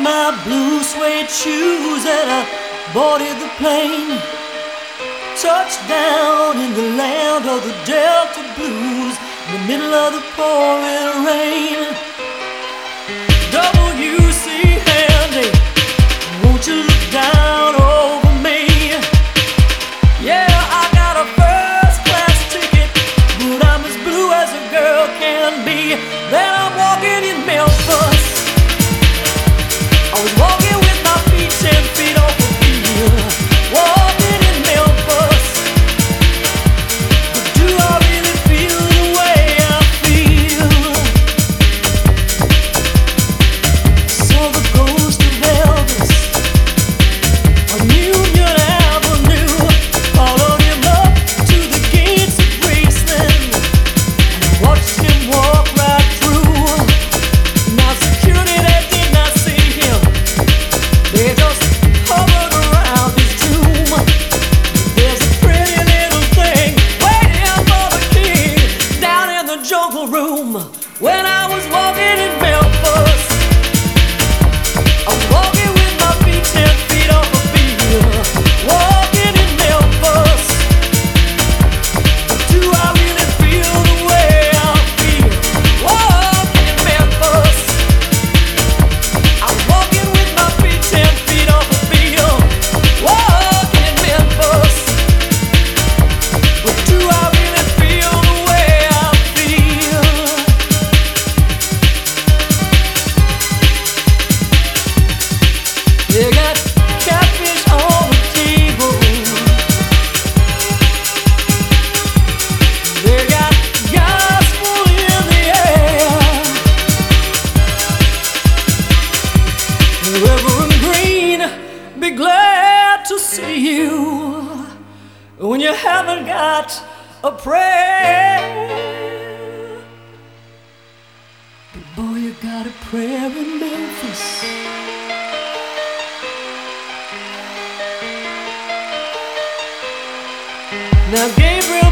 my blue suede shoes and I boarded the plane. Touched down in the land of the Delta Blues, in the middle of the pouring rain. W.C. Handy, won't you look down over me? Yeah, I got a first class ticket, but I'm as blue as a girl can be. Then I'm walking in Memphis. I was walking with my feet 10 feet off the field, walking in Memphis. But do I really feel the way I feel? Saw the ghost of Elvis on Union Avenue, followed him up to the gates of Graceland, and watched him walk right through. Now security, they did not see him, they just hovered around his tomb. There's a pretty little thing waiting for the king down in the jungle room. When I was walking in Memphis, I was walking with my feet 10 feet off the field, walking in Memphis. Do I really feel the way I feel? Walking in Memphis. I was walking with my feet 10 feet off the field, walking in Memphis. But do I really feel the way I feel? They got catfish on the table, they got gospel in the air. Reverend Green, be glad to see you when you haven't got a prayer. But boy, you got a prayer in Memphis. Now Gabriel